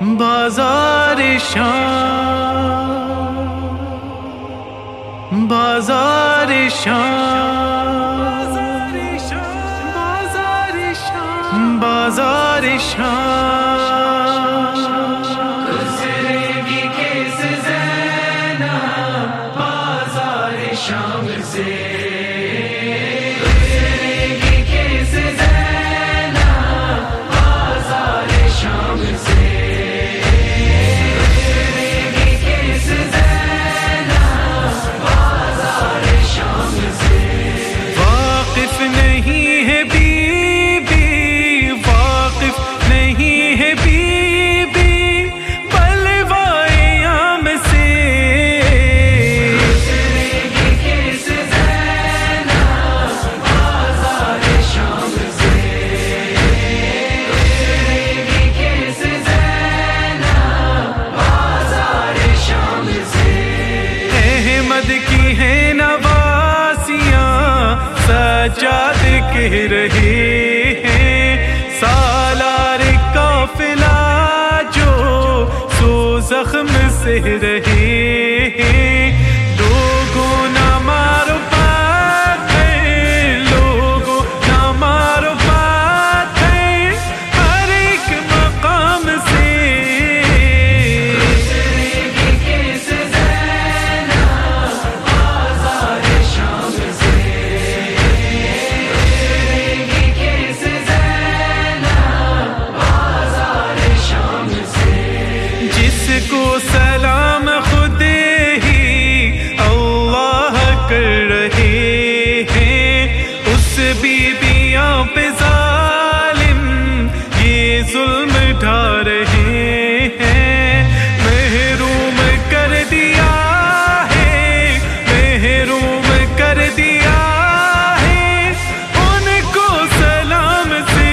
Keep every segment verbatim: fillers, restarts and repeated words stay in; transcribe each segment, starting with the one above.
بازار شام، بازار شام، بازار شام، گزرے گی کس زینب بازار شام سے، گزرے گی کس زینب بازار شام سے، سجاد کہہ رہے ہیں سالار قافلہ جو سو زخم سہ رہے ہیں، لوگوں نہ مارو پاتھر، لوگوں نہ مارو پاتھر ہر ایک مقام سے، کو سلام خود ہی اللہ کر رہے ہیں، اس بی بیاں پہ ظالم یہ ظلم ڈھا رہے ہیں، محروم کر دیا ہے، محروم کر دیا ہے ان کو سلام سے،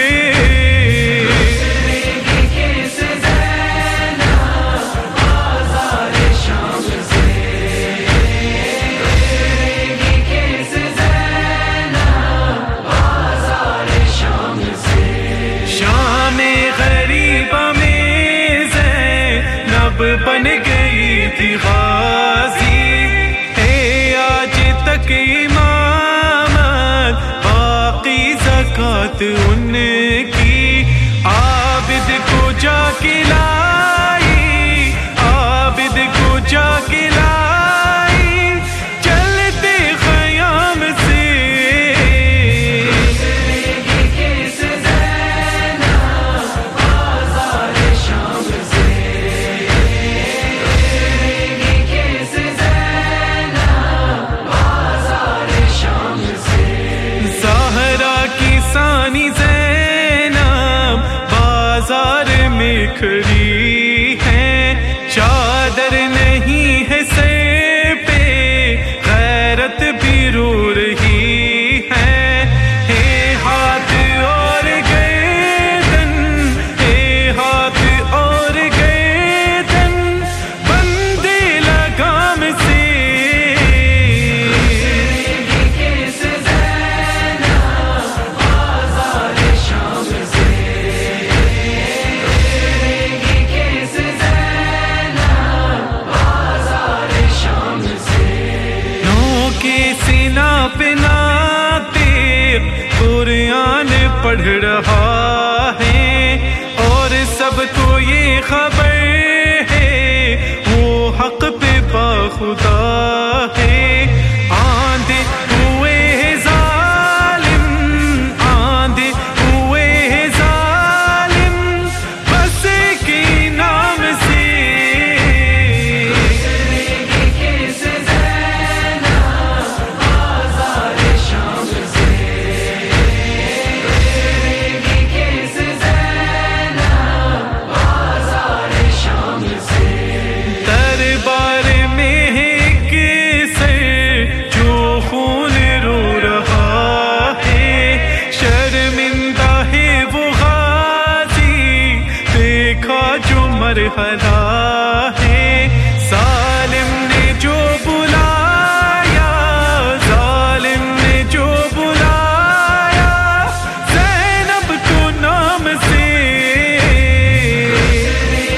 بن گئی تھی غازی ہے آج تک امامت، باقی زکوٰۃ ان کی عابد کو جا کے لائی، عابد کو جا کے لائی چلتے خیام سے، بازار میں کھڑی ہے، چادر نہیں ہے سر پہ، غیرت بھی رو رہی ہے، ہے ہاتھ اور گردن، ہے ہاتھ اور گردن بندے لگام سے، پہ ناطق قرآن پڑھ رہا ہے اور سب کو یہ خبر ہے وہ حق پہ باخدا ہے، آندھے ہوئے ظالم، آندھے ہوئے ظالم بس کے نام سے، مرحلہ ہے ظالم نے جو بلایا، ظالم نے جو بلایا زینب کو نام سے،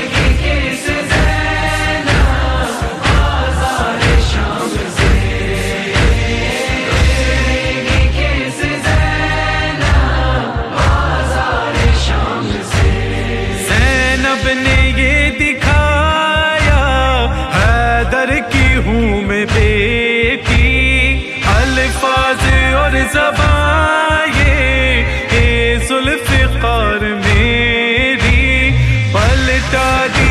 نے یہ دکھایا، حیدر کی ہوں میں بیٹی، الفاظ اور زبان یہ ذوالفقار میری، پلٹا